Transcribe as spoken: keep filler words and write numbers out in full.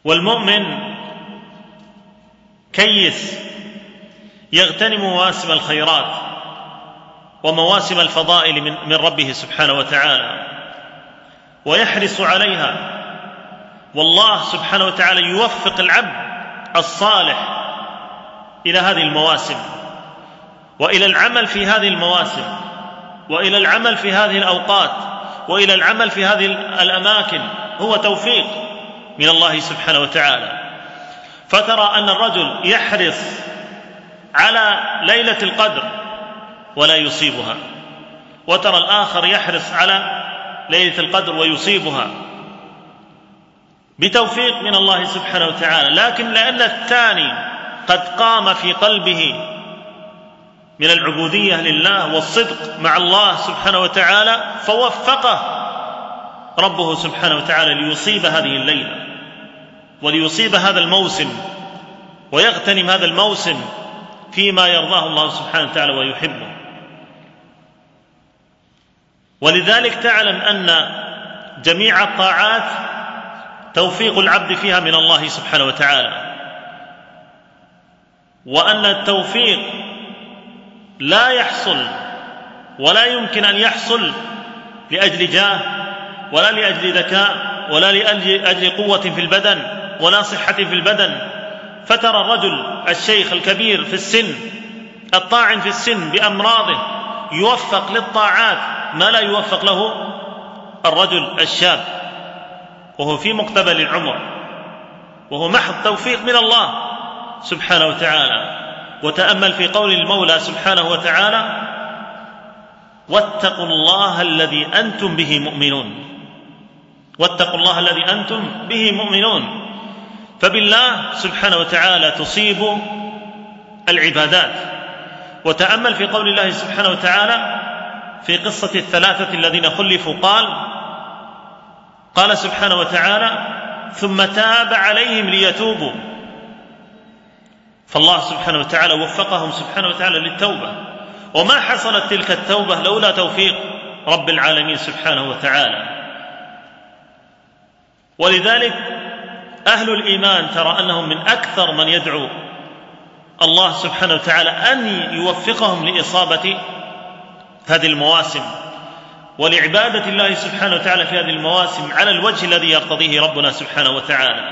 والمؤمن كيس يغتنم مواسم الخيرات ومواسم الفضائل من ربه سبحانه وتعالى ويحرص عليها، والله سبحانه وتعالى يوفق العبد الصالح إلى هذه المواسم وإلى العمل في هذه المواسم وإلى العمل في هذه الأوقات وإلى العمل في هذه الأماكن، هو توفيق من الله سبحانه وتعالى. فترى أن الرجل يحرص على ليلة القدر ولا يصيبها، وترى الآخر يحرص على ليلة القدر ويصيبها بتوفيق من الله سبحانه وتعالى، لكن لأن الثاني قد قام في قلبه من العبودية لله والصدق مع الله سبحانه وتعالى فوفقه ربه سبحانه وتعالى ليصيب هذه الليلة وليصيب هذا الموسم ويغتنم هذا الموسم فيما يرضاه الله سبحانه وتعالى ويحبه. ولذلك تعلم أن جميع الطاعات توفيق العبد فيها من الله سبحانه وتعالى، وأن التوفيق لا يحصل ولا يمكن أن يحصل لأجل جاه ولا لأجل ذكاء ولا لأجل قوة في البدن ولا صحة في البدن. فترى الرجل الشيخ الكبير في السن الطاعن في السن بأمراضه يوفق للطاعات ما لا يوفق له الرجل الشاب وهو في مقتبل العمر، وهو محض توفيق من الله سبحانه وتعالى. وتأمل في قول المولى سبحانه وتعالى: واتقوا الله الذي أنتم به مؤمنون. واتقوا الله الذي أنتم به مؤمنون. فبالله سبحانه وتعالى تصيب العبادات. وتأمل في قول الله سبحانه وتعالى في قصة الثلاثة الذين خلفوا، قال قال سبحانه وتعالى: ثم تاب عليهم ليتوبوا. فالله سبحانه وتعالى وفقهم سبحانه وتعالى للتوبة، وما حصلت تلك التوبة لولا توفيق رب العالمين سبحانه وتعالى. ولذلك أهل الإيمان ترى أنهم من أكثر من يدعو الله سبحانه وتعالى أن يوفقهم لإصابة هذه المواسم ولعبادة الله سبحانه وتعالى في هذه المواسم على الوجه الذي يرتضيه ربنا سبحانه وتعالى.